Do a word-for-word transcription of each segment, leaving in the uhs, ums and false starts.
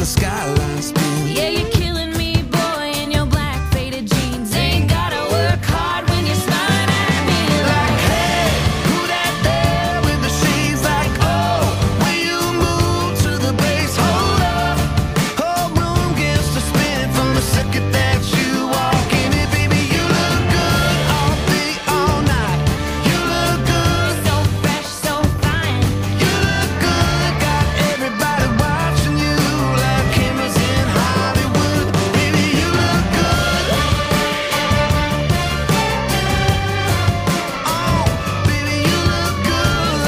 skyline spin. Yeah, you're killing me, boy, in your black faded jeans. Ain't gotta work hard when you're smiling at me. Like, hey, who that there with the shades? Like, oh, will you move to the base? Hold up, whole room gets to spin from the second that you walk in it, baby. You look good all day, all night. You look good, So fresh, so fine. you look good. Got everybody watching you like cameras in Hollywood. Baby, you look good. Oh, baby, you look good.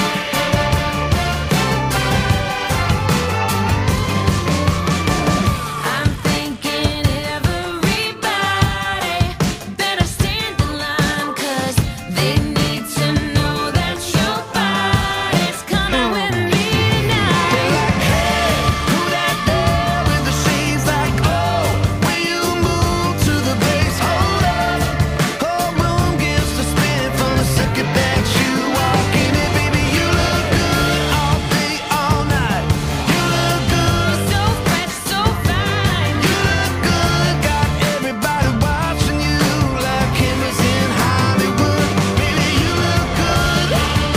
I'm thinking everybody better stand in line, 'cause they need to know that your body's coming with me tonight. Like, hey, who that there with the shades? Like, oh, will you move to the base? Hold up, whole room gets to spin from the second that you walk in it, baby. You look good all day, all night. You look good, So fresh, so fine. you look good. Got everybody watching you like cameras in Hollywood. Baby, you look good.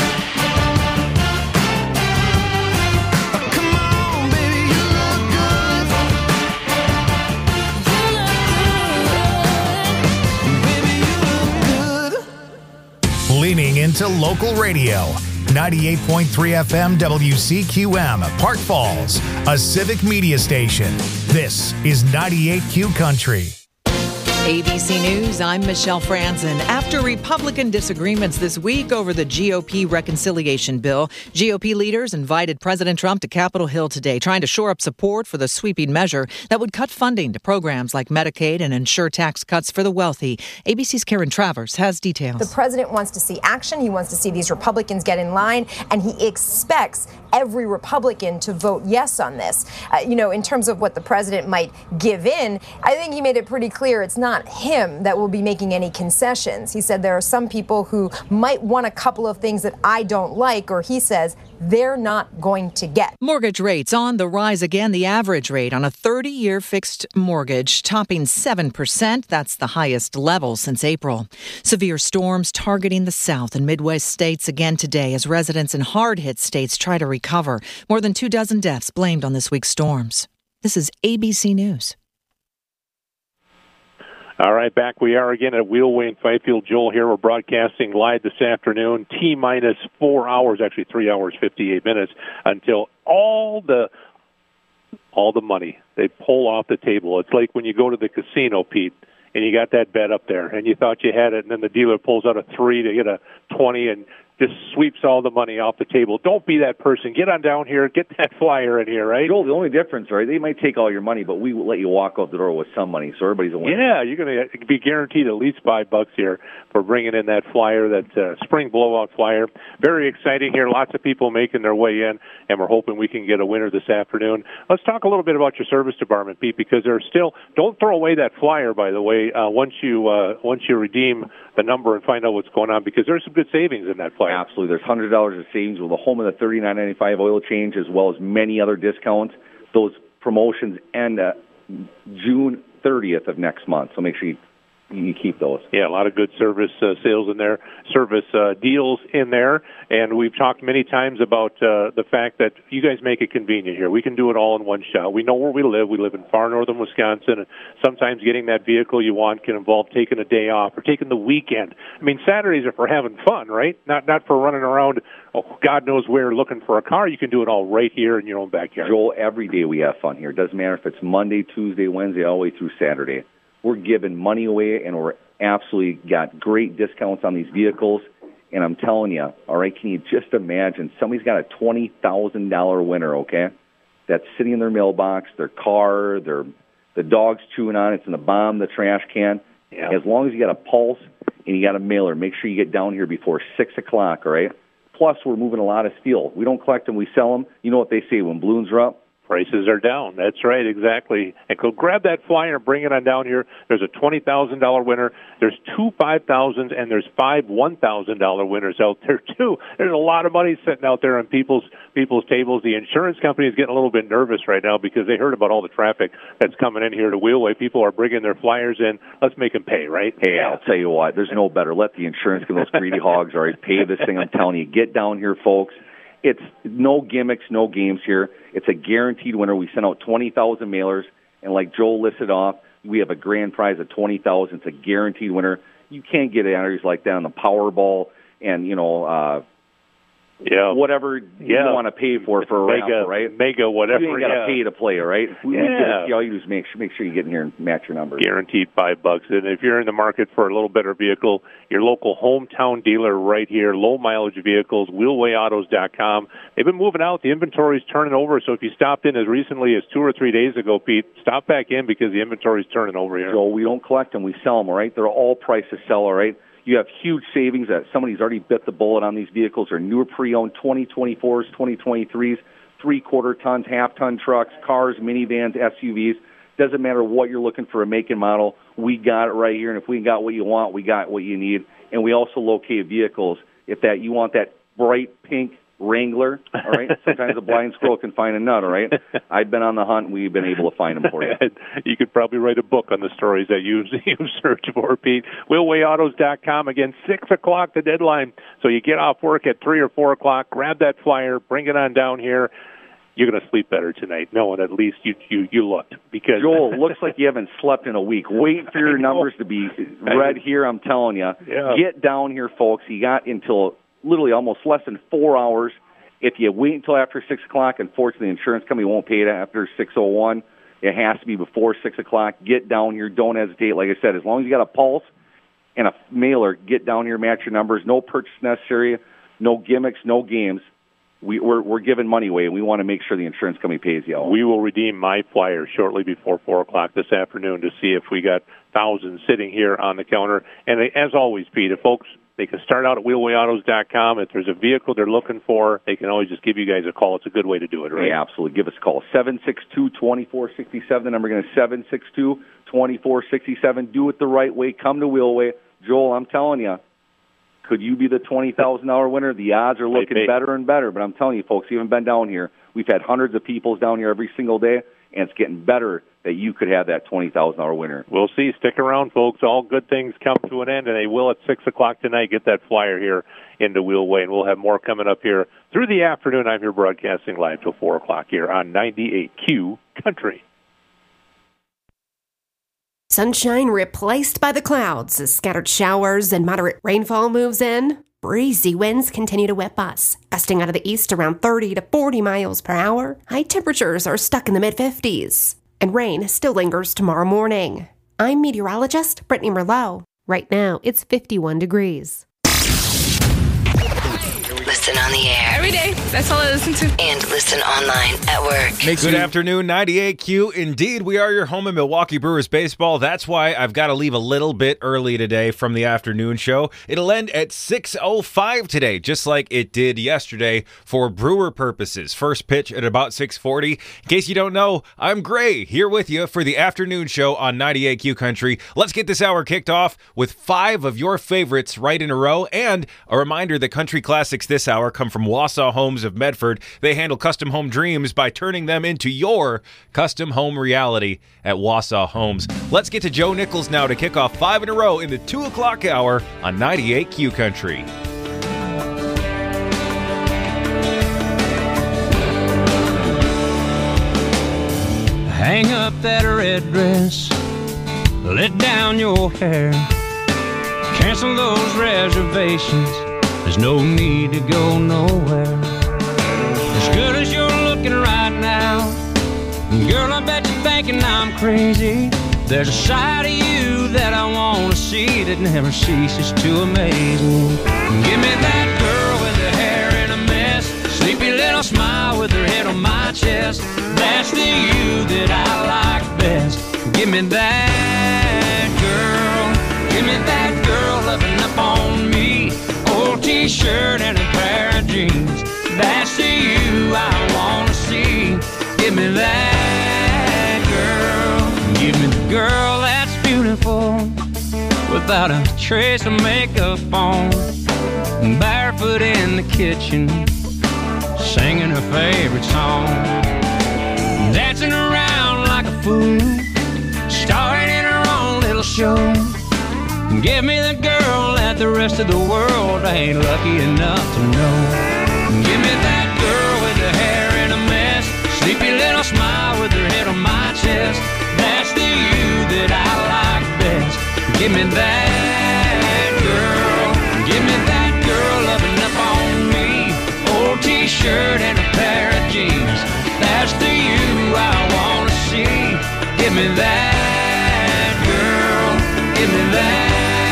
Oh, come on, baby, you look good. Baby, you look good. Leaning into local radio. ninety-eight point three F M W C Q M, Park Falls, a civic media station. This is ninety-eight Q Country. A B C News, I'm Michelle Franzen. After Republican disagreements this week over the G O P reconciliation bill, G O P leaders invited President Trump to Capitol Hill today, trying to shore up support for the sweeping measure that would cut funding to programs like Medicaid and ensure tax cuts for the wealthy. A B C's Karen Travers has details. The president wants to see action. He wants to see these Republicans get in line, and he expects every Republican to vote yes on this. Uh, you know, in terms of what the president might give in, I think he made it pretty clear it's not him that will be making any concessions. He said there are some people who might want a couple of things that I don't like, or he says they're not going to get. Mortgage rates on the rise again. The average rate on a thirty-year fixed mortgage topping seven percent. That's the highest level since April. Severe storms targeting the South and Midwest states again today as residents in hard-hit states try to recover. More than two dozen deaths blamed on this week's storms. This is A B C News. All right, back we are again at Wheelway in Fifield. Joel here. We're broadcasting live this afternoon, T-minus four hours, actually three hours, fifty-eight minutes, until all the all the money they pull off the table. It's like when you go to the casino, Pete, and you got that bet up there, and you thought you had it, and then the dealer pulls out a three to get a twenty and just sweeps all the money off the table. Don't be that person. Get on down here. Get that flyer in here, right? Joel, the only difference, right, they might take all your money, but we will let you walk out the door with some money, so everybody's a winner. Yeah, you're going to be guaranteed at least five bucks here for bringing in that flyer, that uh, spring blowout flyer. Very exciting here. Lots of people making their way in, and we're hoping we can get a winner this afternoon. Let's talk a little bit about your service department, Pete, because there's still, don't throw away that flyer, by the way, uh, once you uh, once you redeem the number and find out what's going on, because there's some good savings in that flyer. Absolutely. There's one hundred dollars of savings with a home of the thirty-nine ninety-five oil change, as well as many other discounts. Those promotions end uh, June thirtieth of next month, so make sure you, you keep those. Yeah, a lot of good service uh, sales in there, service uh, deals in there, and we've talked many times about uh, the fact that you guys make it convenient here. We can do it all in one shot. We know where we live. We live in far northern Wisconsin, and sometimes getting that vehicle you want can involve taking a day off or taking the weekend. I mean, Saturdays are for having fun, right? Not not for running around, oh, God knows where, looking for a car. You can do it all right here in your own backyard. Joel, every day we have fun here. It doesn't matter if it's Monday, Tuesday, Wednesday, all the way through Saturday. We're giving money away, and we're absolutely got great discounts on these vehicles. And I'm telling you, all right, can you just imagine somebody's got a twenty thousand dollars winner, okay, that's sitting in their mailbox, their car, their the dog's chewing on it, it's in the bottom of the trash can. Yeah. As long as you got a pulse and you got a mailer, make sure you get down here before six o'clock, all right? Plus, we're moving a lot of steel. We don't collect them, we sell them. You know what they say, when balloons are up, Prices are down. That's right, exactly. And go grab that flyer and bring it on down here. There's a twenty thousand dollars winner. There's two five thousand dollars, and there's five one thousand dollars winners out there, too. There's a lot of money sitting out there on people's people's tables. The insurance company is getting a little bit nervous right now because they heard about all the traffic that's coming in here to Wheelway. People are bringing their flyers in. Let's make them pay, right? Hey, I'll tell you what. There's no better. Let the insurance get those greedy hogs, all right? Pay this thing. I'm telling you. Get down here, folks. It's no gimmicks, no games here. It's a guaranteed winner. We sent out twenty thousand mailers, and like Joel listed off, we have a grand prize of twenty thousand dollars. It's a guaranteed winner. You can't get entries like that on the Powerball and, you know, uh, yeah, whatever yeah. you want to pay for for a mega, raffle, right? Mega, whatever. You ain't got to yeah. pay to play, right? We Yeah. Get, all you do is make sure, make sure you get in here and match your numbers. Guaranteed five bucks. And if you're in the market for a little better vehicle, your local hometown dealer right here, low mileage vehicles, wheelway autos dot com. They've been moving out. The inventory's turning over. So if you stopped in as recently as two or three days ago, Pete, stop back in because the inventory's turning over here. So we don't collect them. We sell them, all right? They're all priced to sell, all right? You have huge savings that somebody's already bit the bullet on these vehicles. They're newer pre-owned twenty twenty-fours, twenty twenty-threes, three-quarter tons, half-ton trucks, cars, minivans, S U Vs. Doesn't matter what you're looking for a make and model. We got it right here. And if we got what you want, we got what you need. And we also locate vehicles. If that you want that bright pink Wrangler, all right? Sometimes a blind squirrel can find a nut, all right? I've been on the hunt. We've been able to find them for you. You could probably write a book on the stories that you you search for, Pete. wheelway autos dot com. Again, six o'clock the deadline. So you get off work at three or four o'clock, grab that flyer, bring it on down here. You're going to sleep better tonight, knowing at least you you, you looked. Because Joel, looks like you haven't slept in a week. Wait for your numbers to be read here, I'm telling you. Yeah. Get down here, folks. You got until literally almost less than four hours. If you wait until after six o'clock, unfortunately, the insurance company won't pay it after six oh one. It has to be before six o'clock. Get down here. Don't hesitate. Like I said, as long as you got a pulse and a mailer, get down here, match your numbers. No purchase necessary, no gimmicks, no games. We, we're, we're giving money away, and we want to make sure the insurance company pays you out. We will redeem my flyer shortly before four o'clock this afternoon to see if we got thousands sitting here on the counter. And as always, Pete, if folks, they can start out at wheelway autos dot com. If there's a vehicle they're looking for, they can always just give you guys a call. It's a good way to do it, right? Yeah, absolutely. Give us a call. seven six two, two four six seven. The number again is seven six two, two four six seven. Do it the right way. Come to Wheelway. Joel, I'm telling you, could you be the twenty thousand dollars winner? The odds are looking better and better. But I'm telling you, folks, you haven't been down here. We've had hundreds of people down here every single day, and it's getting better that you could have that twenty thousand dollars winner. We'll see. Stick around, folks. All good things come to an end, and they will at six o'clock tonight. Get that flyer here into Wheelway, and we'll have more coming up here through the afternoon. I'm here broadcasting live till four o'clock here on ninety-eight Q Country. Sunshine replaced by the clouds as scattered showers and moderate rainfall moves in. Breezy winds continue to whip us, gusting out of the east around thirty to forty miles per hour. High temperatures are stuck in the mid-fifties, and rain still lingers tomorrow morning. I'm meteorologist Brittany Merlot. Right now, it's fifty-one degrees. Listen on the air. Every day. That's all I listen to. And listen online at work. Good afternoon, ninety-eight Q. Indeed, we are your home in Milwaukee Brewers baseball. That's why I've got to leave a little bit early today from the afternoon show. It'll end at six oh five today, just like it did yesterday for Brewer purposes. First pitch at about six forty. In case you don't know, I'm Gray here with you for the afternoon show on ninety-eight Q Country. Let's get this hour kicked off with five of your favorites right in a row, and a reminder that country classics this hour come from Wausau Homes of Medford. They handle custom home dreams by turning them into your custom home reality at Wausau Homes. Let's get to Joe Nichols now to kick off five in a row in the two o'clock hour on ninety-eight Q Country. Hang up that red dress, let down your hair, cancel those reservations. There's no need to go nowhere. As good as you're looking right now, girl, I bet you're thinking I'm crazy. There's a side of you that I want to see that never ceases to amaze me. Give me that girl with her hair in a mess, sleepy little smile with her head on my chest. That's the you that I like best. Give me that girl. Give me that girl loving up on me. Old t-shirt and a pair of jeans. That's the you I want to see. Give Give me that girl. Give me the girl that's beautiful, without a trace of makeup on, barefoot in the kitchen, singing her favorite song, dancing around like a fool, starring in her own little show. Give me the girl that the rest of the world ain't lucky enough to know. Give me that girl with her hair in a mess, sleepy little smile with her head on my chest. That's the you that I like best. Give me that girl. Give me that girl loving up on me. Old t-shirt and a pair of jeans. That's the you I wanna see. Give me that girl. Give me that.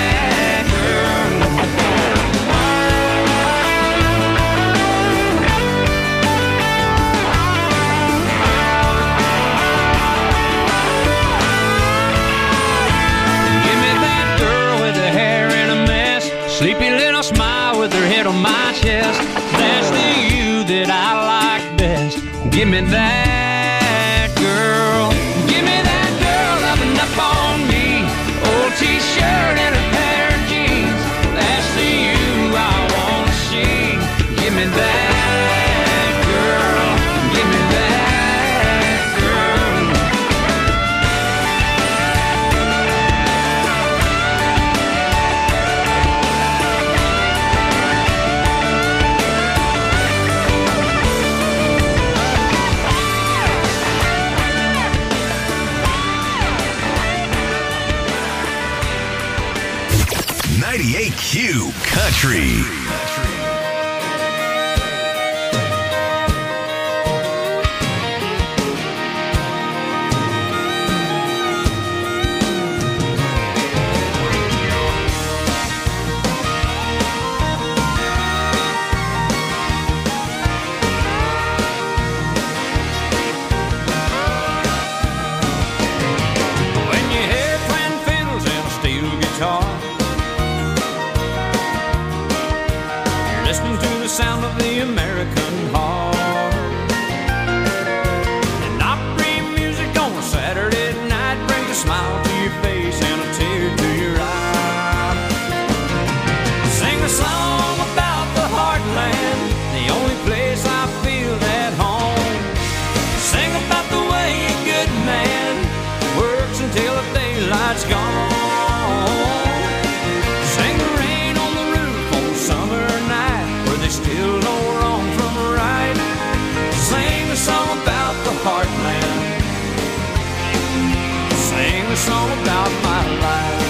Sleepy little smile with her head on my chest. That's the you that I like best. Give me that girl. Give me that girl loving up on me. Old t-shirt and a pair of jeans. That's the you I wanna see. Give me that girl. Give me that girl. ninety-eight Q Country. When you hear twin fiddles and a steel guitar, listening to the sound of the American heart. And Opry music on a Saturday night brings a smile to your face and a tear to your eye. Sing a song about the heartland, the only place I feel at home. Sing about the way a good man works until the daylight's gone. Still know wrong from right. Sing a song about the heartland. Sing a song about my life.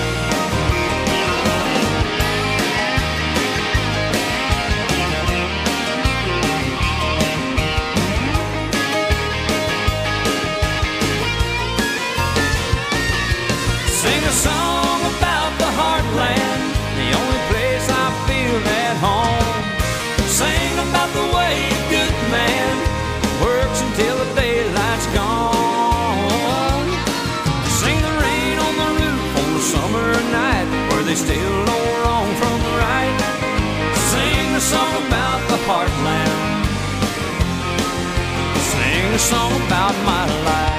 Sing a song about the heartland, the only place I feel at home. Sing about the way a good man works until the daylight's gone. Sing the rain on the roof on the summer night, where they still know wrong from right. Sing a song about the heartland. Sing a song about my life.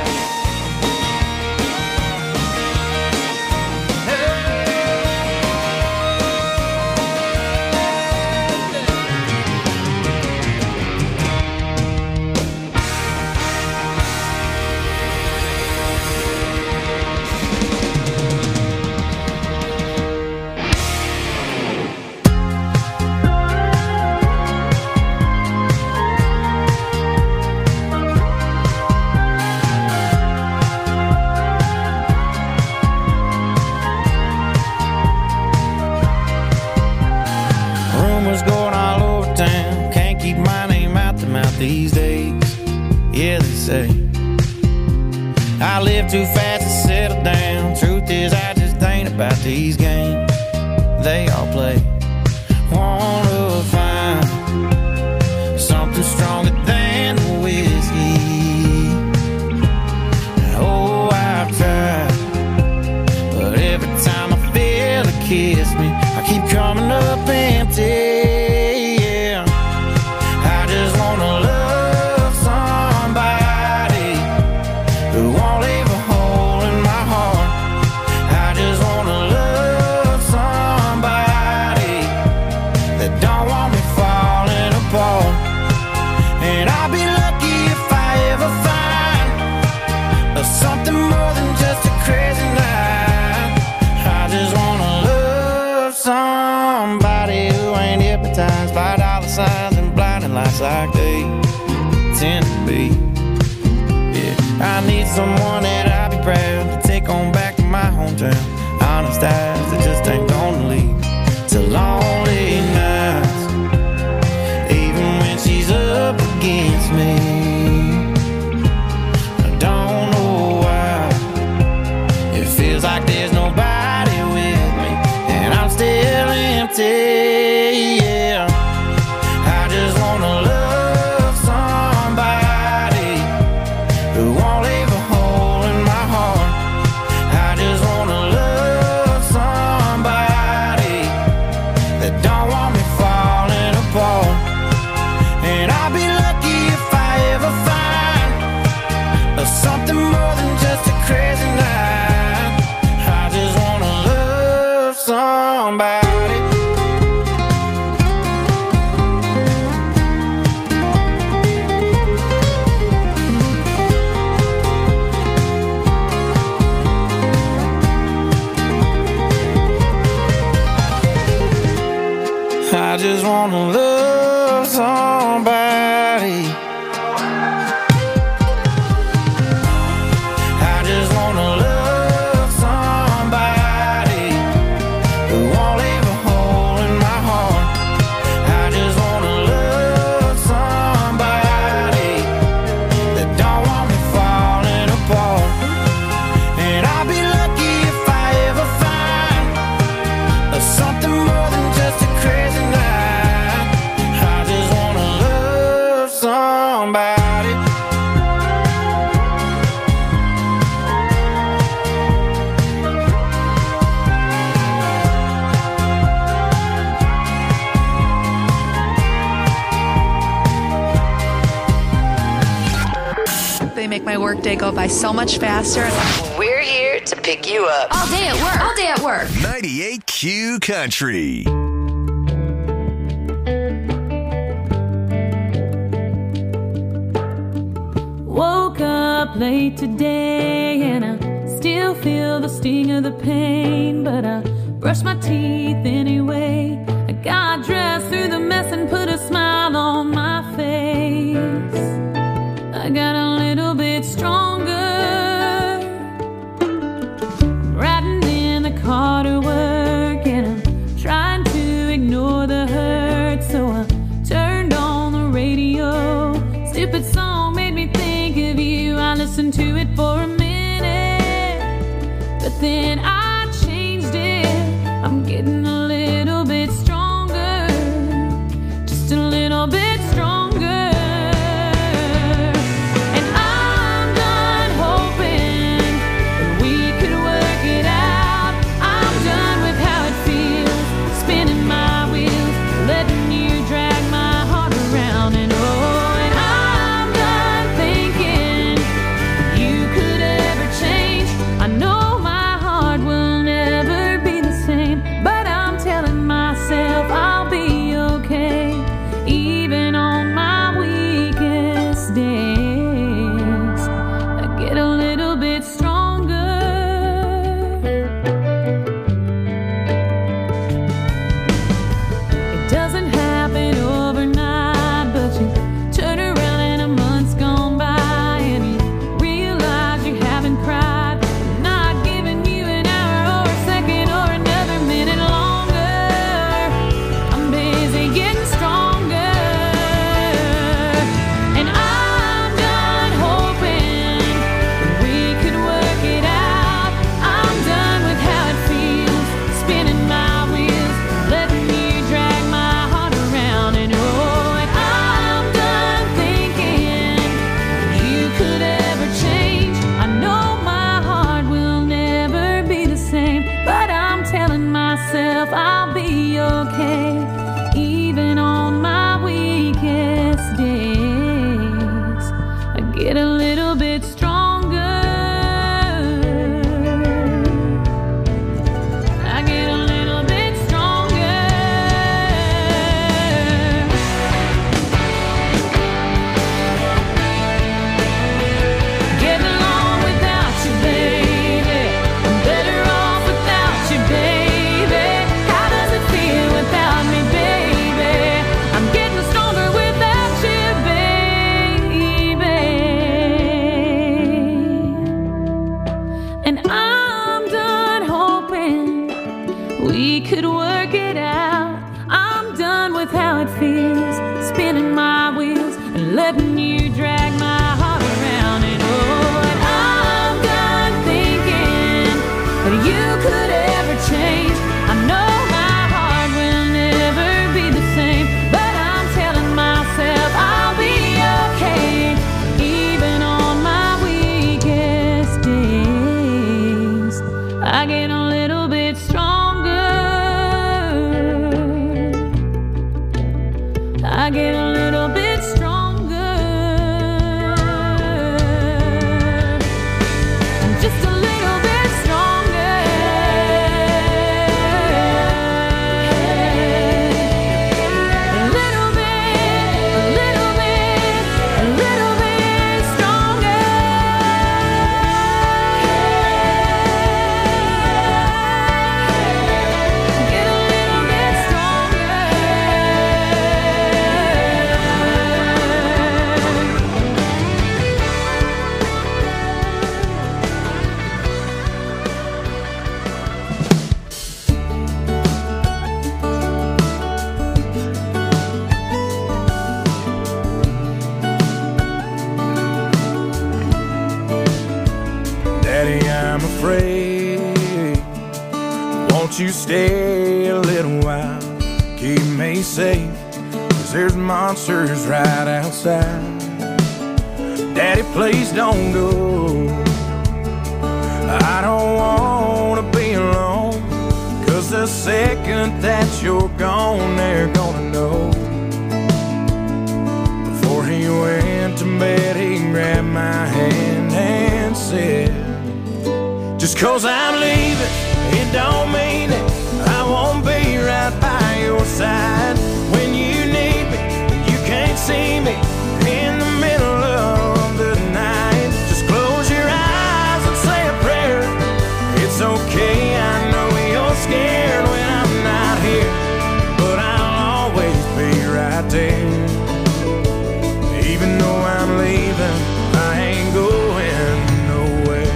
These days, yeah, they say I live too fast to settle down. Truth is, I just ain't about these games they all play. Wanna find something stronger than whiskey. Oh, I've tried, but every time I feel it kiss me, I keep coming up empty. Yeah, I just wanna love somebody. someone that I'd be proud to take on back to my hometown. Honest eyes that just ain't gonna lead to lonely nights. Even when she's up against me, I don't know why. It feels like there's nobody with me, and I'm still empty. Yeah, I just wanna love somebody who won't leave a hole in my heart. I just wanna love somebody that don't want me falling apart. And I'll be lucky if I ever find uh, something more than just a crazy night. I just wanna love somebody. I just wanna love somebody. I just wanna love somebody who won't leave a hole in my heart. I just wanna love somebody that don't want me falling apart. And I'll be lucky if I ever find uh, something more than just a crazy night. I just wanna love somebody. They make my workday go by so much faster. We're here to pick you up. All day at work. All day at work. ninety-eight Q Country. Woke up late today and I still feel the sting of the pain, but I brushed my teeth anyway. I got dressed through the mess and put a smile on my face. I got a little bit stronger. I'm riding in the car to work and I'm trying to ignore the hurt, so I turned on the radio. Stupid song made me think of you. I listened to it for a minute, but then I changed it. I'm getting a little bit stronger, just a little bit stronger. And I'm done hoping that we could work it out. I'm done with how it feels, spinning my wheels, letting you drag my heart around. And oh, and I'm done thinking you could ever change. I know my heart will never be the same, but I'm afraid. Won't you stay a little while? Keep me safe, 'cause there's monsters right outside. Daddy, please don't go. I don't wanna be alone, 'cause the second that you're gone, they're gonna know. Before he went to bed, he grabbed my hand and said, just 'cause I'm leaving, it don't mean that I won't be right by your side. When you need me, you can't see me in the middle of the night. Just close your eyes and say a prayer. It's okay, I know you're scared when I'm not here, but I'll always be right there. Even though I'm leaving, I ain't going nowhere.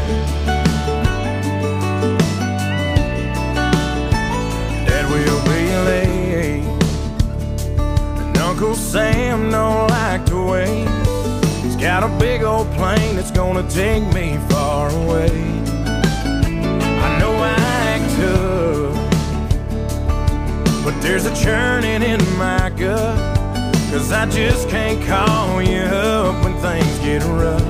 Dad will be late, and Uncle Sam don't like to wait. He's got a big old plane that's gonna take me far away. I know I act tough, but there's a churning in my gut, 'cause I just can't call you up when things get rough.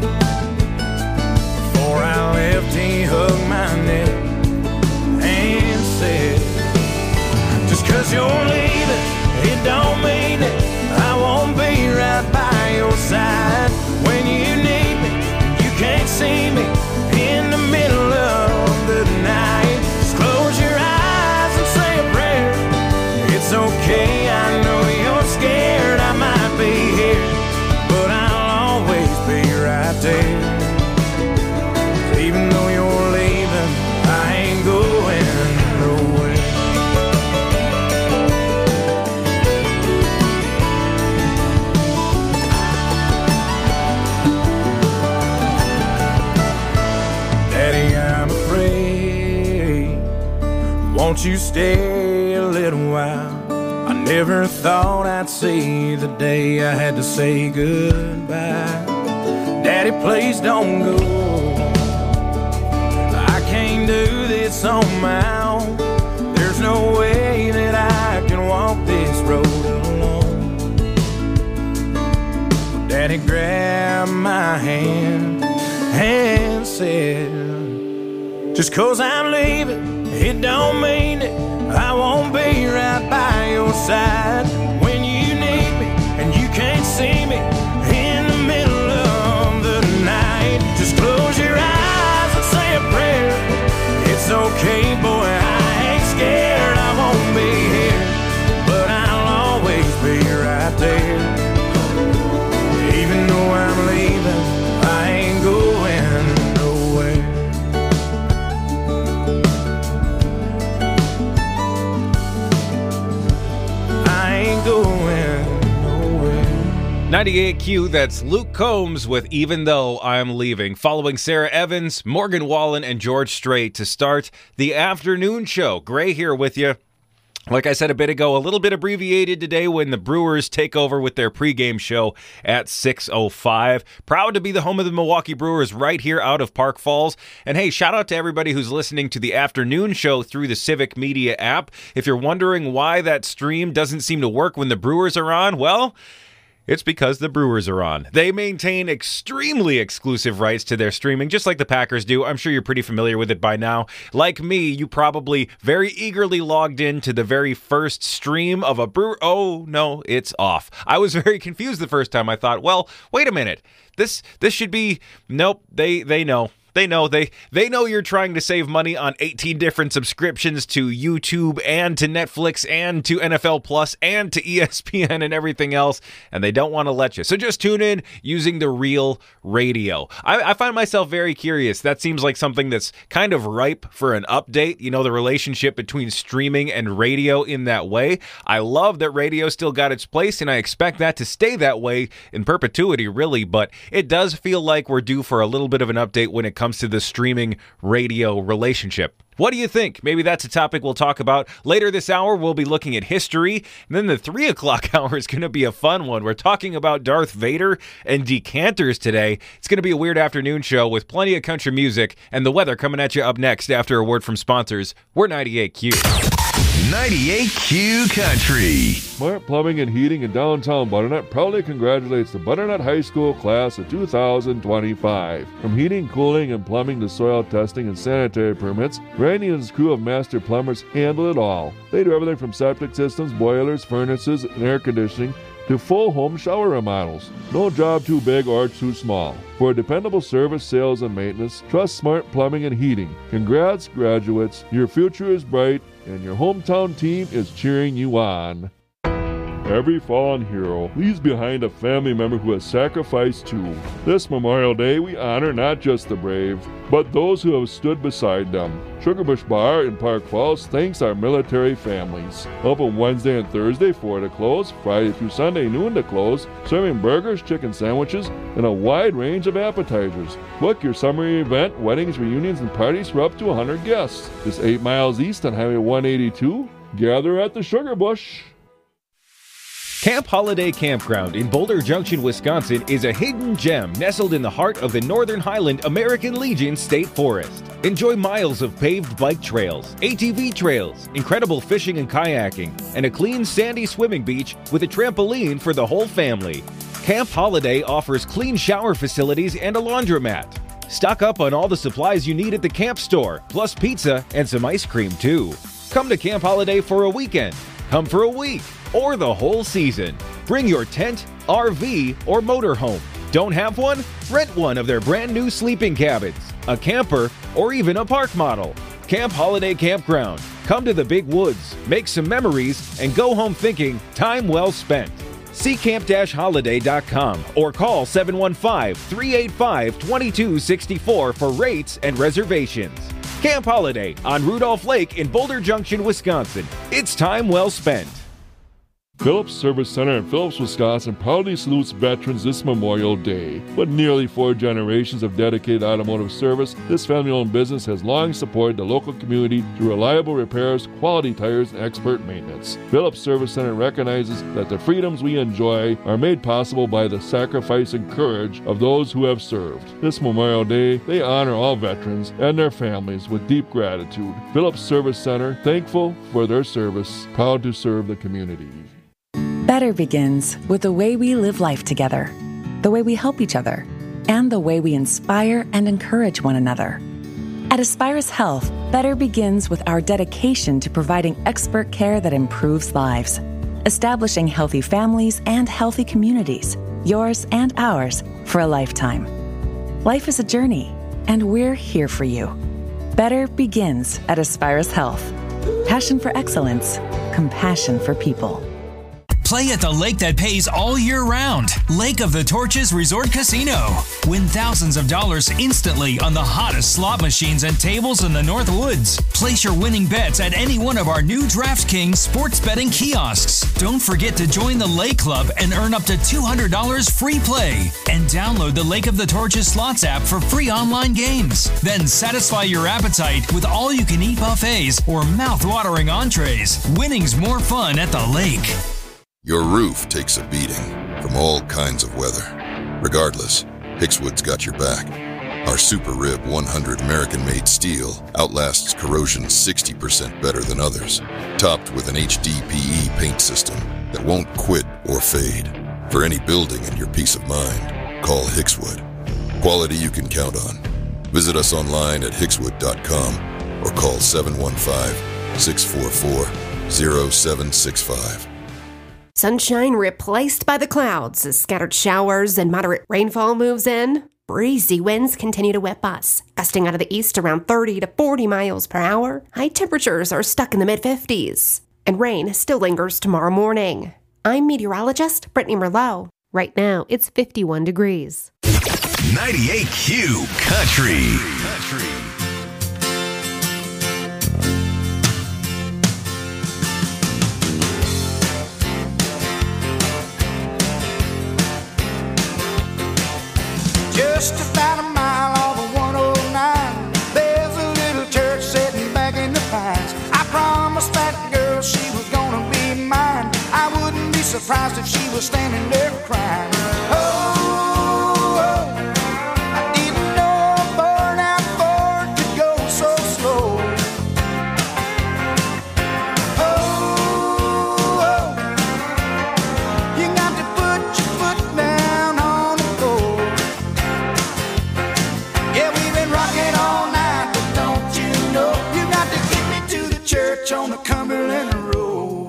Before I left, he hugged my neck and said, just 'cause you're leaving, it don't mean that I won't be right by your side. When you need me, you can't see me in the middle of the night. Just close your eyes and say a prayer. It's okay, I know you're scared, I might be here, but I'll always be right there. Even though you're leaving, I ain't going nowhere. Daddy, I'm afraid. Won't you stay a little while? I never thought I'd see the day I had to say goodbye. Daddy, please don't go. I can't do this on my own. There's no way that I can walk this road alone. Daddy grabbed my hand and said, just 'cause I'm leaving, it don't mean that I won't be right by your side. When you need me and you can't see me in the middle of the night. Just close your eyes and say a prayer. It's okay, boy, I ain't scared, I won't be here, but I'll always be right there. Even though I'm leaving, I ain't going nowhere. ninety-eight Q, that's Luke Combs with Even Though I'm Leaving. Following Sarah Evans, Morgan Wallen, and George Strait to start the afternoon show. Gray here with you. Like I said a bit ago, a little bit abbreviated today when the Brewers take over with their pregame show at six oh five. Proud to be the home of the Milwaukee Brewers right here out of Park Falls. And hey, shout out to everybody who's listening to the afternoon show through the Civic Media app. If you're wondering why that stream doesn't seem to work when the Brewers are on, well, it's because the Brewers are on. They maintain extremely exclusive rights to their streaming, just like the Packers do. I'm sure you're pretty familiar with it by now. Like me, you probably very eagerly logged in to the very first stream of a Brewer. Oh, no, it's off. I was very confused the first time. I thought, well, wait a minute. This this should be... Nope, they they know. They know they they know you're trying to save money on eighteen different subscriptions to YouTube and to Netflix and to N F L Plus and to E S P N and everything else, and they don't want to let you. So just tune in using the real radio. I, I find myself very curious. That seems like something that's kind of ripe for an update, you know, the relationship between streaming and radio in that way. I love that radio still got its place, and I expect that to stay that way in perpetuity, really, but it does feel like we're due for a little bit of an update when it comes comes to the streaming radio relationship. What do you think? Maybe that's a topic we'll talk about. Later this hour, we'll be looking at history. And then the three o'clock hour is going to be a fun one. We're talking about Darth Vader and decanters today. It's going to be a weird afternoon show with plenty of country music and the weather coming at you up next after a word from sponsors. We're ninety-eight Q. ninety-eight Q Country. Smart Plumbing and Heating in downtown Butternut proudly congratulates the Butternut High School class of two thousand twenty-five. From heating, cooling, and plumbing to soil testing and sanitary permits, Randy and his crew of master plumbers handle it all. They do everything from septic systems, boilers, furnaces, and air conditioning to full home shower remodels. No job too big or too small. For a dependable service, sales, and maintenance, trust Smart Plumbing and Heating. Congrats, graduates. Your future is bright, and your hometown team is cheering you on. Every fallen hero leaves behind a family member who has sacrificed too. This Memorial Day, we honor not just the brave, but those who have stood beside them. Sugarbush Bar in Park Falls thanks our military families. Open Wednesday and Thursday, four to close, Friday through Sunday, noon to close, serving burgers, chicken sandwiches, and a wide range of appetizers. Book your summer event, weddings, reunions, and parties for up to one hundred guests. Just eight miles east on Highway one eighty-two. Gather at the Sugarbush. Camp Holiday Campground in Boulder Junction, Wisconsin is a hidden gem nestled in the heart of the Northern Highland American Legion State Forest. Enjoy miles of paved bike trails, A T V trails, incredible fishing and kayaking, and a clean sandy swimming beach with a trampoline for the whole family. Camp Holiday offers clean shower facilities and a laundromat. Stock up on all the supplies you need at the camp store, plus pizza and some ice cream too. Come to Camp Holiday for a weekend. Come for a week or the whole season. Bring your tent, R V, or motorhome. Don't have one? Rent one of their brand new sleeping cabins, a camper, or even a park model. Camp Holiday Campground. Come to the big woods, make some memories, and go home thinking time well spent. See camp holiday dot com or call seven one five, three eight five, two two six four for rates and reservations. Camp Holiday on Rudolph Lake in Boulder Junction, Wisconsin. It's time well spent. Phillips Service Center in Phillips, Wisconsin proudly salutes veterans this Memorial Day. With nearly four generations of dedicated automotive service, this family-owned business has long supported the local community through reliable repairs, quality tires, and expert maintenance. Phillips Service Center recognizes that the freedoms we enjoy are made possible by the sacrifice and courage of those who have served. This Memorial Day, they honor all veterans and their families with deep gratitude. Phillips Service Center, thankful for their service, proud to serve the community. Better begins with the way we live life together, the way we help each other, and the way we inspire and encourage one another. At Aspirus Health, Better begins with our dedication to providing expert care that improves lives, establishing healthy families and healthy communities, yours and ours, for a lifetime. Life is a journey, and we're here for you. Better begins at Aspirus Health. Passion for excellence, compassion for people. Play at the lake that pays all year round. Lake of the Torches Resort Casino. Win thousands of dollars instantly on the hottest slot machines and tables in the North Woods. Place your winning bets at any one of our new DraftKings sports betting kiosks. Don't forget to join the Lake Club and earn up to two hundred dollars free play. And download the Lake of the Torches Slots app for free online games. Then satisfy your appetite with all-you-can-eat buffets or mouth-watering entrees. Winning's more fun at the lake. Your roof takes a beating from all kinds of weather. Regardless, Hickswood's got your back. Our Super Rib one hundred American-made steel outlasts corrosion sixty percent better than others, topped with an H D P E paint system that won't quit or fade. For any building and your peace of mind, call Hickswood. Quality you can count on. Visit us online at hickswood dot com or call seven one five, six four four, zero seven six five. Sunshine replaced by the clouds as scattered showers and moderate rainfall moves in. Breezy winds continue to whip us, gusting out of the east around thirty to forty miles per hour. High temperatures are stuck in the mid fifties, and rain still lingers tomorrow morning. I'm meteorologist Brittany Merlot. Right now, it's fifty-one degrees. ninety-eight Q Country. Country. Just about a mile off of one oh nine. surprised if she was standing there crying. Oh, oh, I didn't know a burnout Ford could go so slow. Oh, oh, you got to put your foot down on the floor. Yeah, we've been rocking all night, but don't you know you got to get me to the church on the Cumberland Road.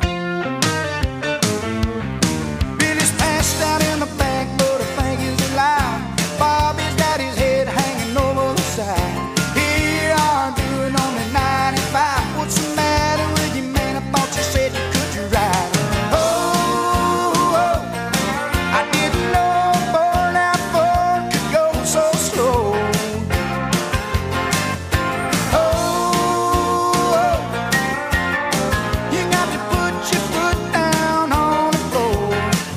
Billy's passed out in the back, but I think he's alive. Bobby's got his head hanging over the side. Here you are doing only ninety-five. What's the matter with you, man? I thought you said you could ride. Oh, oh, I didn't know a burnout Ford could go so slow. Oh, oh, you got to put your foot down on the floor.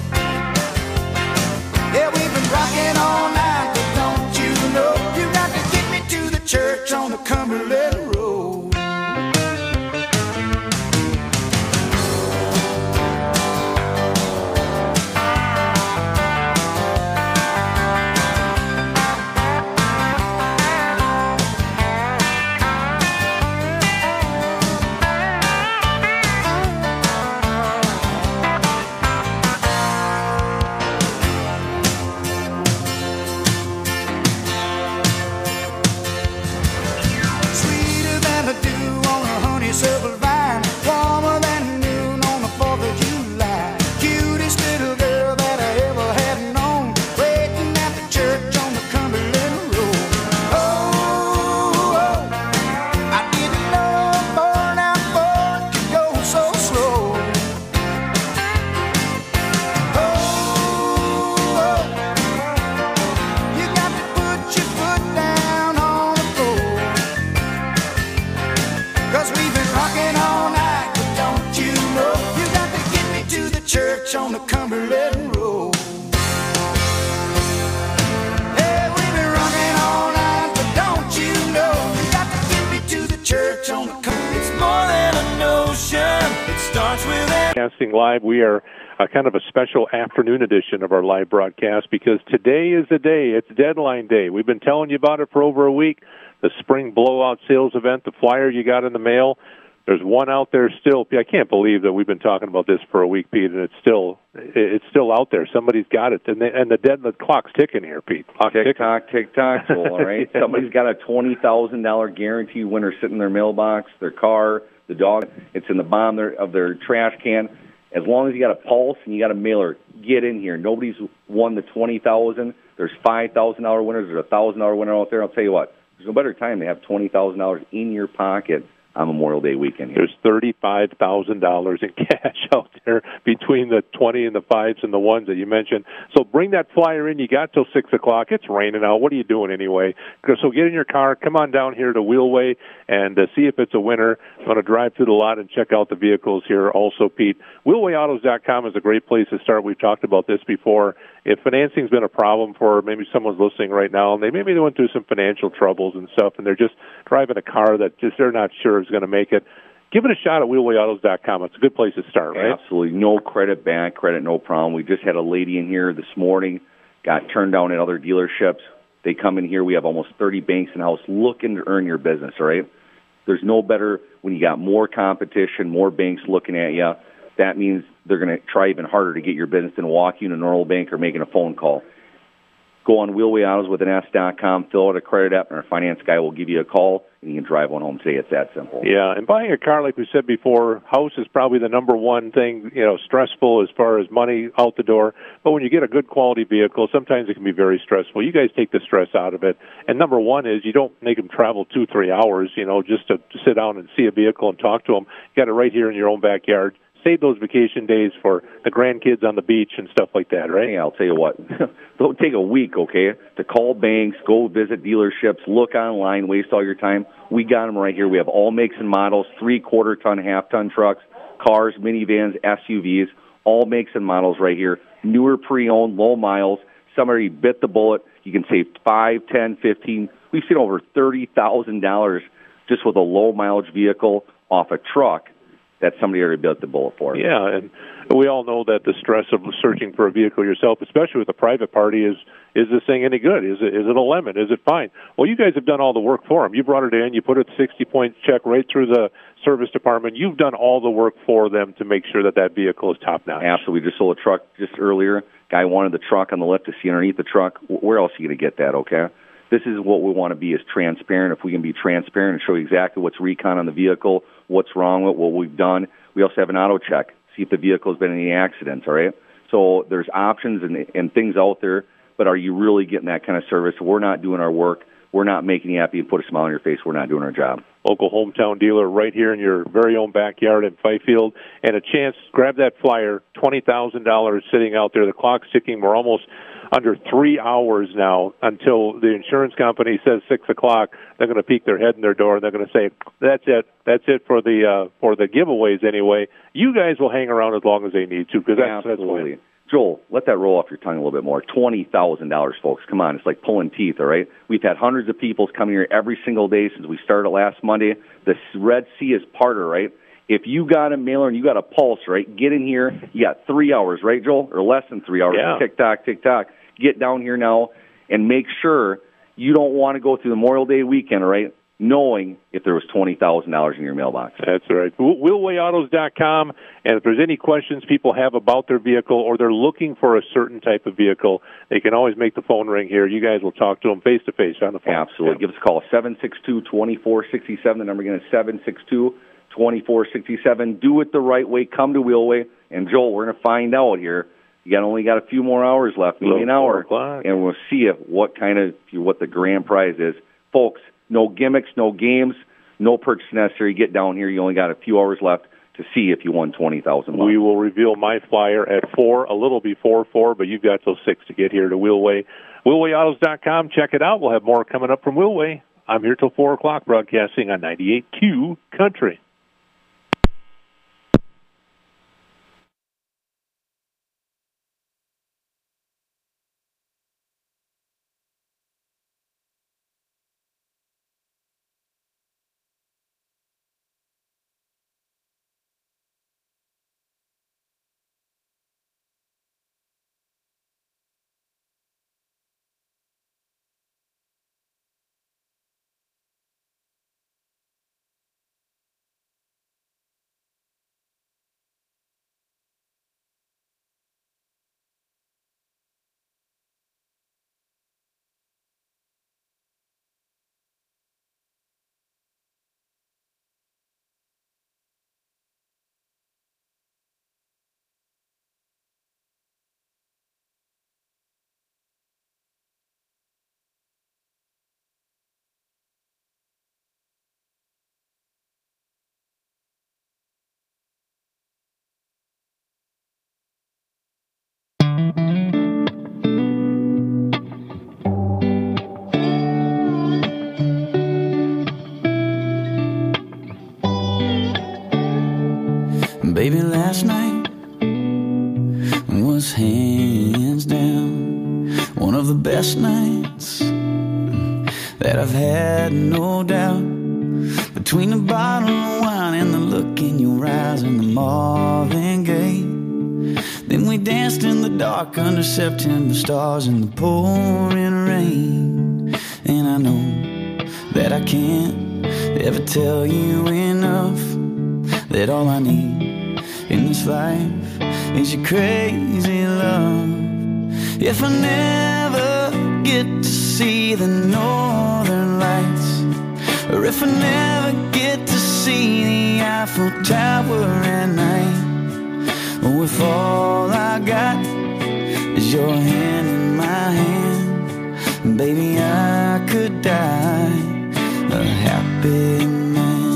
Yeah, we've been rocking all night, but don't you know you got to get me to the church on the Cumberland Road. Sweeter than the dew on a honeysuckle vine, warmer than noon on the fourth of July. Cutest little girl that I ever had known, waiting at the church on the Cumberland Road. Oh, oh, I didn't know a burnout Ford could go so slow. Oh, oh, you got to put your foot down on the floor. Cause we've been rocking all night, but don't you know you got to get me to the church on the Cumberland Road. Yeah, we've been rocking all night, but don't you know you got to get me to the church on the Cumberland. It's more than a notion. It starts with a Broadcasting live, we are a kind of a special afternoon edition of our live broadcast because today is the day. It's deadline day. We've been telling you about it for over a week. The spring blowout sales event, the flyer you got in the mail. There's one out there still. I can't believe that we've been talking about this for a week, Pete, and it's still it's still out there. Somebody's got it, and, they, and the dead the clock's ticking here, Pete. Clock's Tick ticking. tock, tick tock. So, all right. Somebody's got a twenty thousand dollar guaranteed winner sitting in their mailbox, their car, the dog. It's in the bottom of their, of their trash can. As long as you got a pulse and you got a mailer, get in here. Nobody's won the twenty thousand. There's five thousand dollar winners. There's a thousand dollar winner out there. I'll tell you what. There's no better time to have twenty thousand dollars in your pocket on Memorial Day weekend here. There's thirty-five thousand dollars in cash out there between the twenty and the fives and the ones that you mentioned. So bring that flyer in. You got till six o'clock. It's raining out. What are you doing anyway? So get in your car. Come on down here to Wheelway and uh, see if it's a winner. I'm going to drive through the lot and check out the vehicles here also, Pete. Wheelway Autos dot com is a great place to start. We've talked about this before. If financing's been a problem for maybe someone's listening right now, and they maybe they went through some financial troubles and stuff, and they're just driving a car that just they're not sure is going to make it, give it a shot at Wheelway Autos dot com. It's a good place to start, right? Absolutely. No credit, bad credit, no problem. We just had a lady in here this morning, got turned down at other dealerships. They come in here. We have almost thirty banks in-house looking to earn your business, all right? There's no better when you got more competition, more banks looking at you. That means they're going to try even harder to get your business than walking in a normal bank or making a phone call. Go on Wheelway Autos with an S dot com, fill out a credit app, and our finance guy will give you a call, and you can drive one home today. It's that simple. Yeah, and buying a car, like we said before, house is probably the number one thing, you know, stressful as far as money out the door. But when you get a good quality vehicle, sometimes it can be very stressful. You guys take the stress out of it. And number one is you don't make them travel two, three hours, you know, just to, to sit down and see a vehicle and talk to them. You got it right here in your own backyard. Save those vacation days for the grandkids on the beach and stuff like that, right? Yeah, I'll tell you what. Don't take a week, okay, to call banks, go visit dealerships, look online, waste all your time. We got them right here. We have all makes and models, three-quarter ton, half-ton trucks, cars, minivans, S U Vs, all makes and models right here. Newer pre-owned, low miles. Somebody bit the bullet. You can save five, ten, fifteen. We've seen over thirty thousand dollars just with a low-mileage vehicle off a truck. that somebody already built the bullet for. Yeah, and we all know that the stress of searching for a vehicle yourself, especially with a private party, is is this thing any good? Is it is it a lemon? Is it fine? Well, you guys have done all the work for them. You brought it in, you put a sixty-point check right through the service department. You've done all the work for them to make sure that that vehicle is top-notch. Absolutely. We just sold a truck just earlier. Guy wanted the truck on the left to see underneath the truck. Where else are you going to get that, okay? This is what we want to be, is transparent. If we can be transparent and show you exactly what's recon on the vehicle, what's wrong with what we've done. We also have an auto check, see if the vehicle has been in any accidents, all right? So there's options and, and things out there, but are you really getting that kind of service? We're not doing our work. We're not making you happy and put a smile on your face. We're not doing our job. Local hometown dealer right here in your very own backyard in Fifield. And a chance, grab that flyer, twenty thousand dollars sitting out there. The clock's ticking. We're almost under three hours now until the insurance company says six o'clock. They're going to peek their head in their door, and they're going to say, that's it. That's it for the uh, for the giveaways anyway. You guys will hang around as long as they need to, because that's, that's Absolutely. Joel, let that roll off your tongue a little bit more. twenty thousand dollars, folks. Come on, it's like pulling teeth, all right? We've had hundreds of people coming here every single day since we started last Monday. The Red Sea is parter, right? If you got a mailer and you got a pulse, right, get in here. You got three hours, right, Joel? Or less than three hours. Yeah. Tick-tock, tick-tock. Get down here now and make sure you don't want to go through the Memorial Day weekend, all right, knowing if there was twenty thousand dollars in your mailbox. That's right. Wheel Way Autos dot com, and if there's any questions people have about their vehicle or they're looking for a certain type of vehicle, they can always make the phone ring here. You guys will talk to them face-to-face on the phone. Absolutely. Yeah. Give us a call, seven six two, two four six seven. The number again is seven six two, two four six seven. Do it the right way. Come to Wheelway. And, Joel, we're going to find out here. You got only got a few more hours left, maybe an hour, and we'll see what kind of what the grand prize is. Folks, no gimmicks, no games, no purchase necessary. Get down here. You only got a few hours left to see if you won twenty thousand dollars. We will reveal my flyer at four, a little before four, but you've got till six to get here to Wheelway. Wheel Way Autos dot com. Check it out. We'll have more coming up from Wheelway. I'm here till four o'clock, broadcasting on ninety-eight Q Country. Baby, last night was hands down one of the best nights that I've had, no doubt. Between the bottle of wine and the look in your eyes and the Marvin Gaye, then we danced in the dark under September stars in the pouring rain. And I know that I can't ever tell you enough that all I need in this life is your crazy love. If I never get to see the northern lights, or if I never get to see the Eiffel Tower at night, or if all I got is your hand in my hand, baby, I could die a happy man.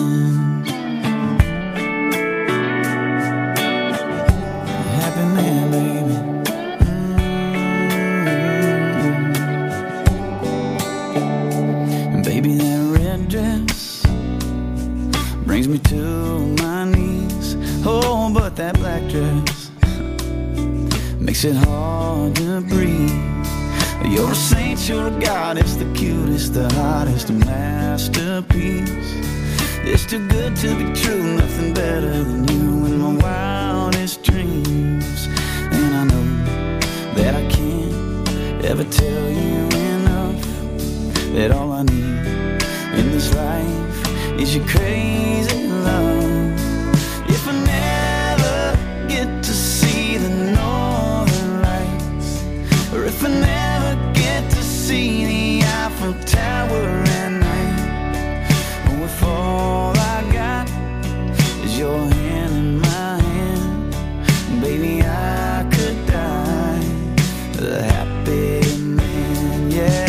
Brings me to my knees. Oh, but that black dress makes it hard to breathe. You're a saint, you're a goddess, the cutest, the hottest, a masterpiece. It's too good to be true, nothing better than you in my wildest dreams. And I know that I can't ever tell you enough, that all I need in this life is your crazy love. If I never get to see the northern lights, or if I never get to see the Eiffel Tower at night, or if all I got is your hand in my hand, baby, I could die a happy man, yeah.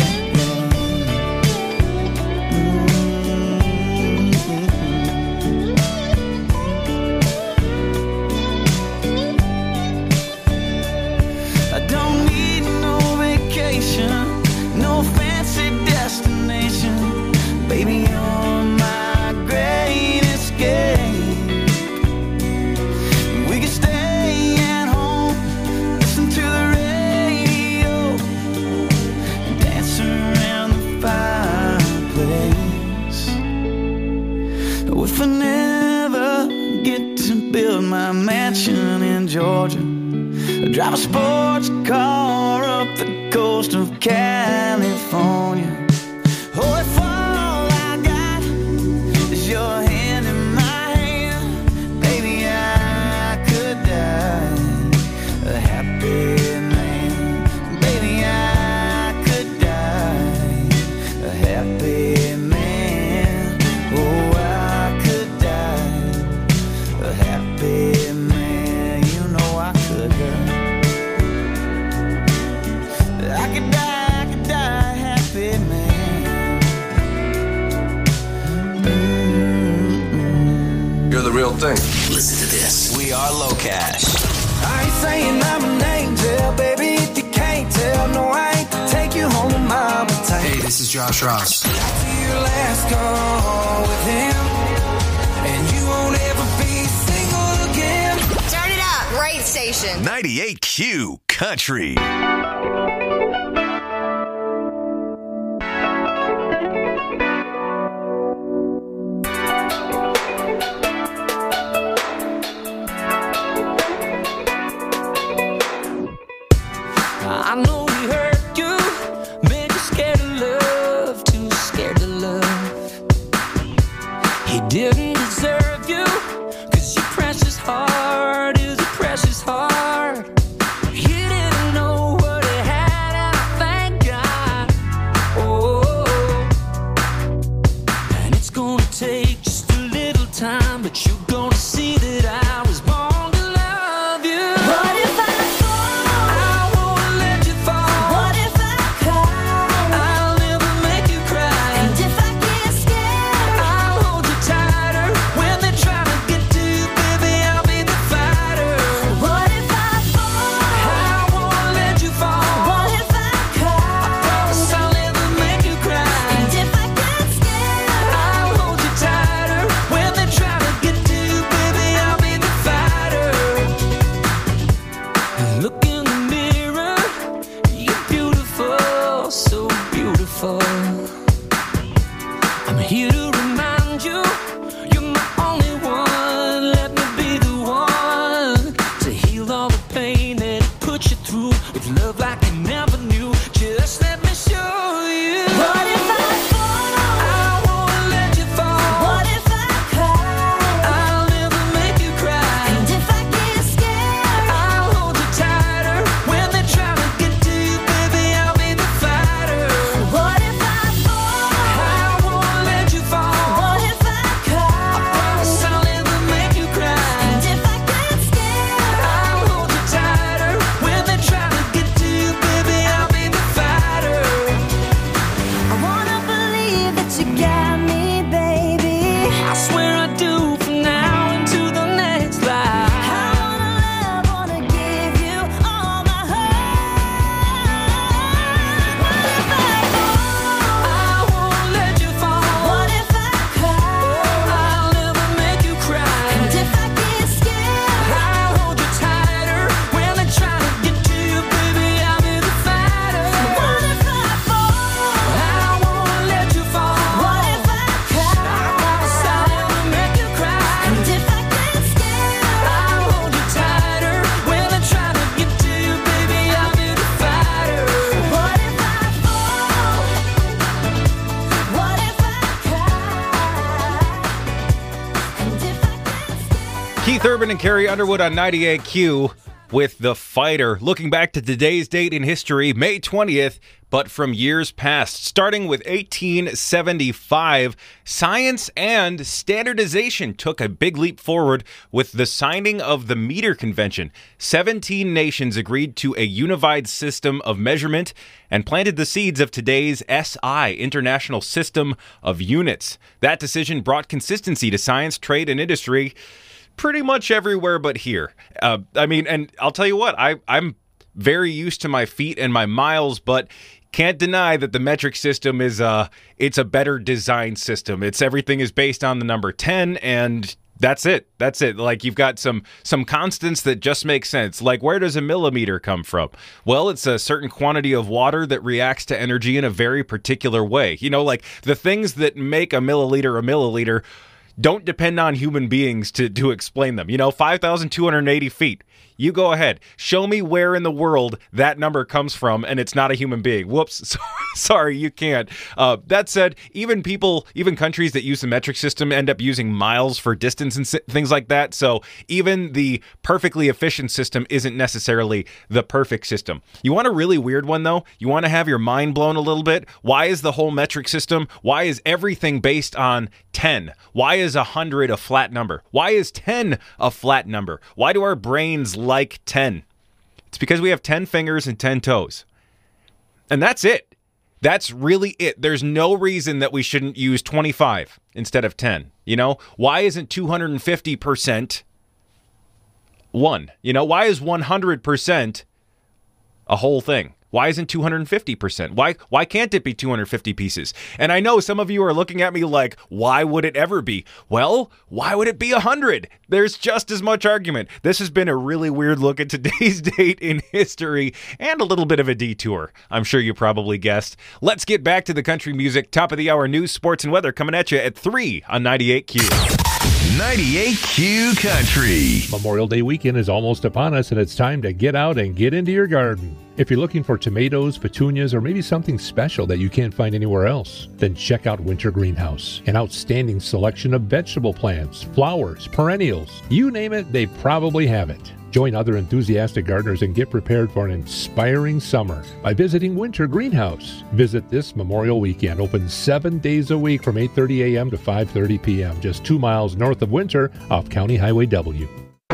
Baby, you're my great escape. We can stay at home, listen to the radio, dance around the fireplace. Oh, if I never get to build my mansion in Georgia, or drive a sports car up the coast of California, oh, if all I got is your hand in my hand, baby, I could die a happy man. Baby, I could die a happy man. Oh, I could die a happy man. You know I could die. I could die, I could die a happy man. You're the real thing. Listen to this. We are Low Cash. I ain't saying I'm an angel, baby, if you can't tell. No, I ain't to take you home to mama tight. Hey, this is Josh Ross. After your last call with him, and you won't ever be single again. Turn it up. Great station. ninety-eight Q Country. I know he hurt you, made you scared of love, too scared to love. He didn't deserve you, cause your precious heart is a precious heart. He didn't know what he had, and I thank God. Oh, and it's gonna take just a little time, but you're gonna see that I was born to love you. What if I I'm here to remind you, you're my only one. Let me be the one to heal all the pain that it put you through, with love like you never knew. Just let me show you. What if I fall? I won't let you fall. What if I cry? I'll never make you cry. And if I get scared, I'll hold you tighter. When they try to get to you, baby, I'll be the fighter. What if I fall? I won't let you fall. What if I cry? I promise I'll never make you cry. And if I get scared, I'll hold you tighter. When they try to get to you, baby, I'll be the fighter. I wanna believe that you got me, baby. I swear I do, from now into the next life. I wanna love, wanna give you all my heart. What if I fall? I won't let you fall. What if I cry? I'll never make you cry. And if I get scared, I'll hold you tighter. When they try to get to you, baby, I'll be the fighter. What if I fall? I won't let you fall. What if Keith Urban and Carrie Underwood on ninety-eight Q with The Fighter. Looking back to today's date in history, May twentieth, but from years past. Starting with eighteen seventy-five, science and standardization took a big leap forward with the signing of the Meter Convention. seventeen nations agreed to a unified system of measurement and planted the seeds of today's S I, International System of Units. That decision brought consistency to science, trade, and industry pretty much everywhere but here. Uh, I mean, and I'll tell you what, I, I'm very used to my feet and my miles, but can't deny that the metric system is uh it's a better design system. It's everything is based on the number ten, and that's it. That's it. Like, you've got some some constants that just make sense. Like, where does a millimeter come from? Well, it's a certain quantity of water that reacts to energy in a very particular way. You know, like the things that make a milliliter a milliliter don't depend on human beings to, to explain them. You know, five thousand two hundred eighty feet. You go ahead. Show me where in the world that number comes from, and it's not a human being. Whoops. Sorry, you can't. Uh, that said, even people, even countries that use the metric system end up using miles for distance and things like that. So even the perfectly efficient system isn't necessarily the perfect system. You want a really weird one, though? You want to have your mind blown a little bit? Why is the whole metric system? Why is everything based on ten? Why is one hundred a flat number? Why is ten a flat number? Why do our brains like ten? It's because we have ten fingers and ten toes. And that's it. That's really it. There's no reason that we shouldn't use twenty-five instead of ten. You know, why isn't two hundred fifty percent one? You know, why is one hundred percent a whole thing? Why isn't two hundred fifty percent? Why why can't it be two hundred fifty pieces? And I know some of you are looking at me like, why would it ever be? Well, why would it be one hundred? There's just as much argument. This has been a really weird look at today's date in history and a little bit of a detour. I'm sure you probably guessed. Let's get back to the country music. Top of the hour news, sports, and weather coming at you at three on ninety-eight Q. ninety-eight Q Country. Memorial Day weekend is almost upon us, and it's time to get out and get into your garden. If you're looking for tomatoes, petunias, or maybe something special that you can't find anywhere else, then check out Winter Greenhouse. An outstanding selection of vegetable plants, flowers, perennials. You name it, they probably have it. Join other enthusiastic gardeners and get prepared for an inspiring summer by visiting Winter Greenhouse. Visit this Memorial Weekend, open seven days a week from eight thirty a.m. to five thirty p.m., just two miles north of Winter off County Highway W.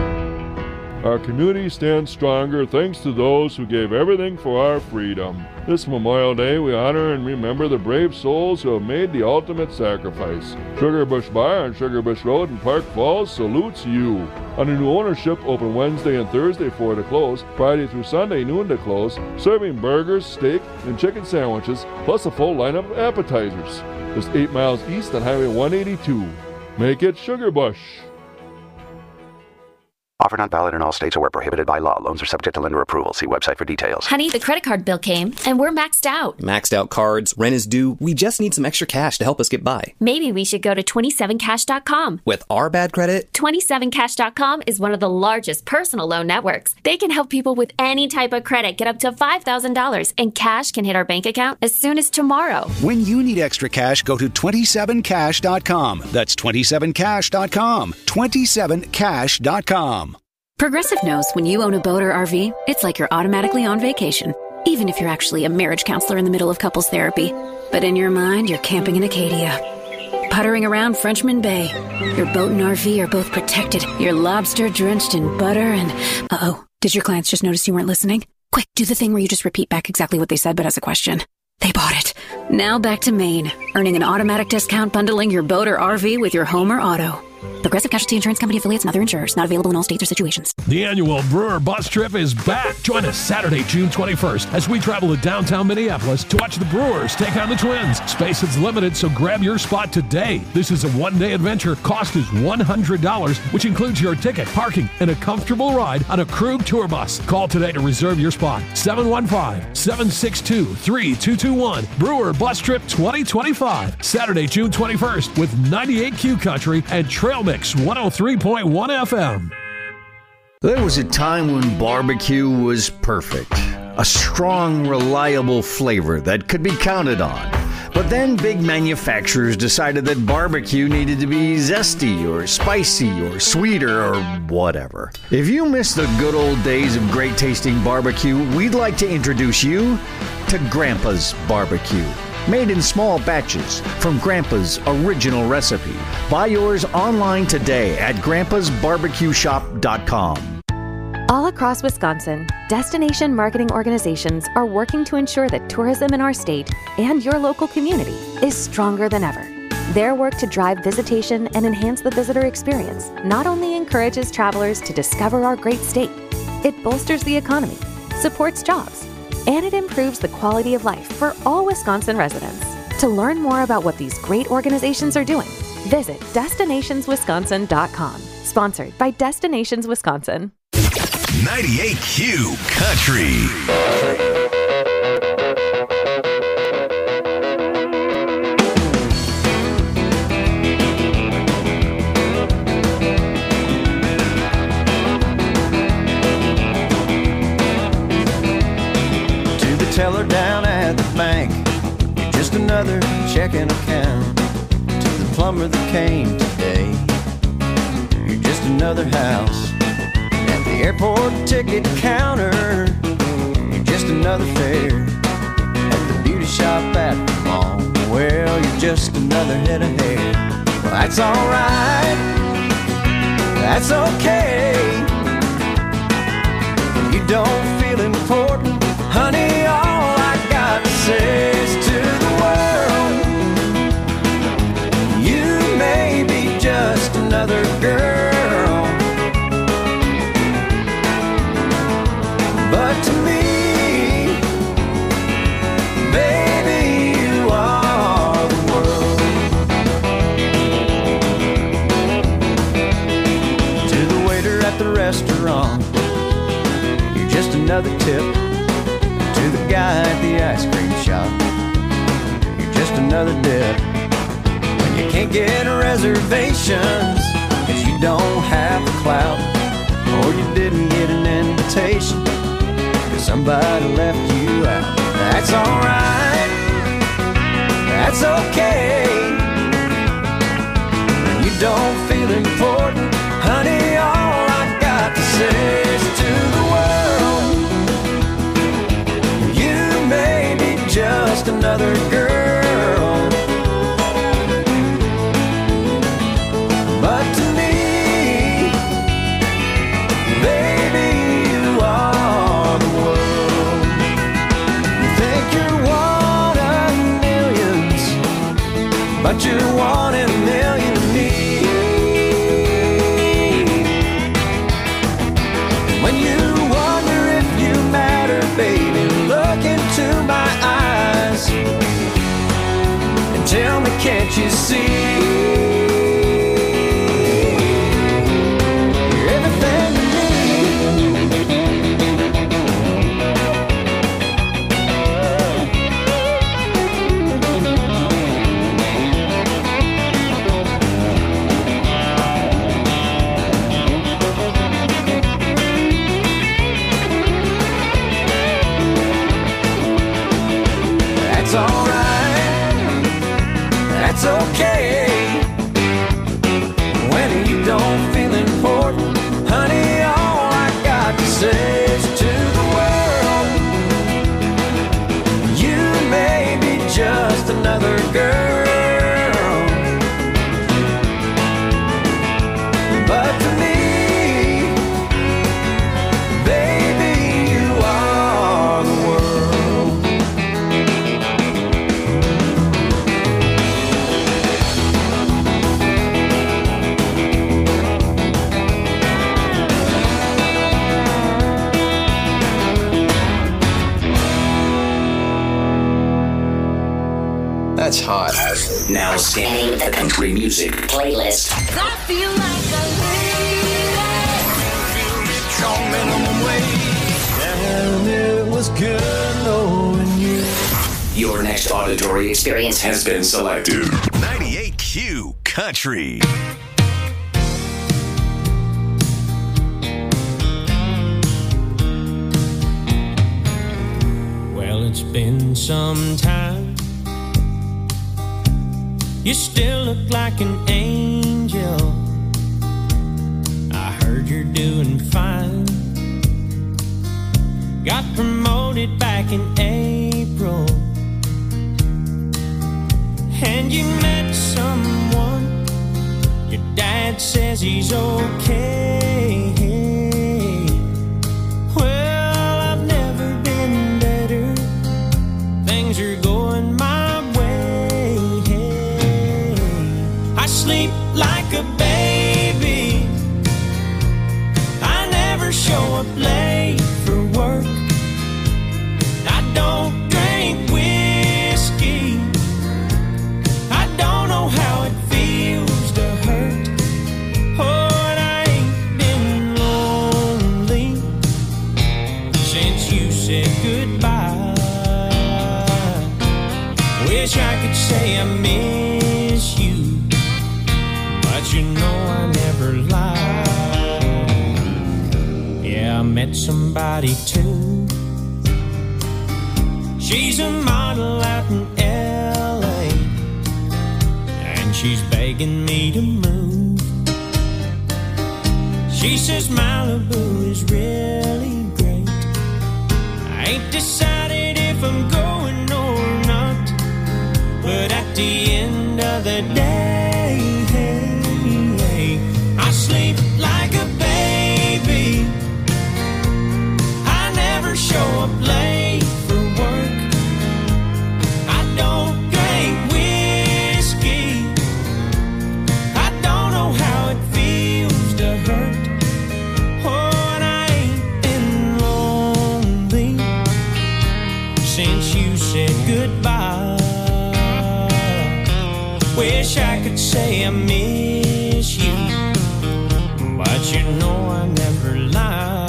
Our community stands stronger thanks to those who gave everything for our freedom. This Memorial Day, we honor and remember the brave souls who have made the ultimate sacrifice. Sugar Bush Bar on Sugar Bush Road in Park Falls salutes you. Under new ownership, open Wednesday and Thursday four to close, Friday through Sunday noon to close, serving burgers, steak, and chicken sandwiches, plus a full lineup of appetizers. Just eight miles east on Highway one eighty-two. Make it Sugar Bush. Offer not valid in all states or where prohibited by law. Loans are subject to lender approval. See website for details. Honey, the credit card bill came, and we're maxed out. Maxed out cards, rent is due. We just need some extra cash to help us get by. Maybe we should go to twenty-seven cash dot com. With our bad credit? twenty-seven cash dot com is one of the largest personal loan networks. They can help people with any type of credit get up to five thousand dollars, and cash can hit our bank account as soon as tomorrow. When you need extra cash, go to twenty-seven cash dot com. That's twenty-seven cash dot com. twenty-seven cash dot com. Progressive knows when you own a boat or R V, it's like you're automatically on vacation, even if you're actually a marriage counselor in the middle of couples therapy. But in your mind, you're camping in Acadia, puttering around Frenchman Bay. Your boat and R V are both protected. You're lobster drenched in butter and... Uh-oh, did your clients just notice you weren't listening? Quick, do the thing where you just repeat back exactly what they said, but as a question. They bought it. Now back to Maine, earning an automatic discount bundling your boat or R V with your home or auto. Progressive Casualty Insurance Company affiliates and other insurers. Not available in all states or situations. The annual Brewer Bus Trip is back. Join us Saturday, June twenty-first, as we travel to downtown Minneapolis to watch the Brewers take on the Twins. Space is limited, so grab your spot today. This is a one-day adventure. Cost is one hundred dollars, which includes your ticket, parking, and a comfortable ride on a Krug tour bus. Call today to reserve your spot. seven one five, seven six two, three two two one. Brewer Bus Trip twenty twenty-five. Saturday, June twenty-first, with ninety-eight Q Country and Trail Mix one oh three point one F M. There was a time when barbecue was perfect. A strong, reliable flavor that could be counted on. But then big manufacturers decided that barbecue needed to be zesty or spicy or sweeter or whatever. If you miss the good old days of great tasting barbecue, we'd like to introduce you to Grandpa's Barbecue. Made in small batches from Grandpa's original recipe. Buy yours online today at grandpas barbecue shop dot com. All across Wisconsin, destination marketing organizations are working to ensure that tourism in our state and your local community is stronger than ever. Their work to drive visitation and enhance the visitor experience not only encourages travelers to discover our great state, it bolsters the economy, supports jobs, and it improves the quality of life for all Wisconsin residents. To learn more about what these great organizations are doing, visit destinations wisconsin dot com. Sponsored by Destinations Wisconsin. ninety-eight Q Country. To the teller down at the bank, you're just another checking account. To the plumber that came today, you're just another house. The airport ticket counter, you're just another fare. At the beauty shop at the mall, well, you're just another head of hair. Well, that's alright, that's okay. If you don't feel important, honey, all I got to say is to the world, you may be just another girl. But to me, baby, you are the world. To the waiter at the restaurant, you're just another tip. To the guy at the ice cream shop, you're just another dip. When you can't get reservations, 'cause you don't have the clout, or you didn't get an invitation, somebody left you out. That's alright, that's okay. When you don't feel important, honey, all I got to say is to the world, you may be just another girl. But to me, baby, you are the world. You think you're one of millions, but you're one in a million to me. When you wonder if you matter, baby, look into my eyes and tell me, can't you see? That's alright, that's okay. When you don't feel important, honey, all I got to say is to the world, you may be just another girl. But to me, baby, you are the world. That's hot. Now scanning the country music playlist. I feel like a And it was good knowing you. Your next auditory experience has been selected. ninety-eight Q Country. Well, it's been some time You still look like an angel. I heard you're doing fine. Got promoted back in April. And you met someone. Your dad says he's okay. Well, I've never been better. Things are going my way. I sleep like a baby. I never show up late for work. I don't drink whiskey. I don't know how it feels to hurt. Oh, and I ain't been lonely since you said goodbye. Wish I could say I miss you, but you know I never lie. Yeah, I met somebody too. She's a model out in L A, and she's begging me to move. She says Malibu is really great. I ain't decided if I'm going or not, but at the end of the day, I sleep like a baby. I never show up late for work. I don't drink whiskey. I don't know how it feels to hurt. Oh, and I ain't been lonely since you said goodbye. Wish I could say I miss you, but you know I never lie.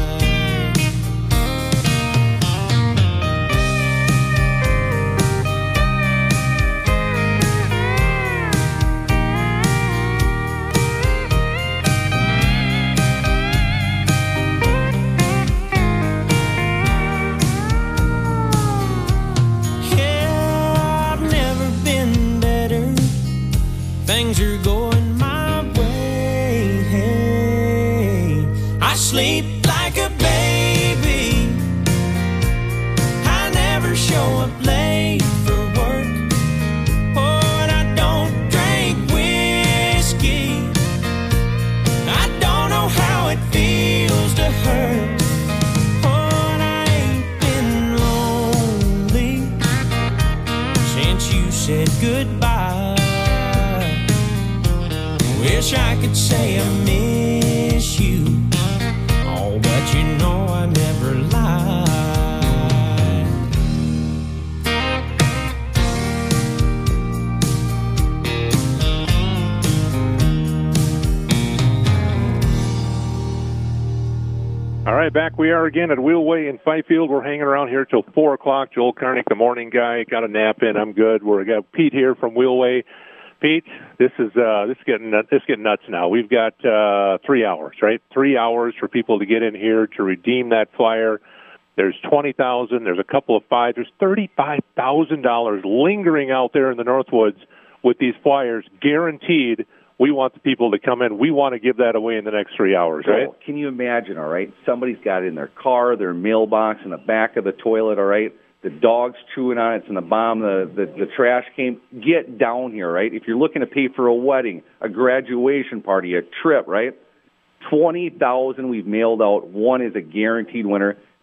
Yeah, I've never been better. Things are going my way. Hey, I sleep like a baby. I never show up late for work. Oh, and I don't drink whiskey. I don't know how it feels to hurt. Oh, and I ain't been lonely since you said goodbye. Wish I could say I miss you. Oh, but you know I never lie. All right, back we are again at Wheelway in Fifield. We're hanging around here till four o'clock. Joel Karnick, the morning guy, got a nap in. I'm good. We're got Pete here from Wheelway. Pete, this is uh, this is getting this is getting nuts now. We've got uh, three hours, right? Three hours for people to get in here to redeem that flyer. There's twenty thousand. There's a couple of fives. There's thirty-five thousand dollars lingering out there in the Northwoods with these flyers, guaranteed. We want the people to come in. We want to give that away in the next three hours, right? So, can you imagine, all right? Somebody's got it in their car, their mailbox, in the back of the toilet, all right? The dog's chewing on it. It's in the bottom of the, the, the trash can. Get down here, right? If you're looking to pay for a wedding, a graduation party, a trip, right? twenty thousand we've mailed out. One is a guaranteed winner.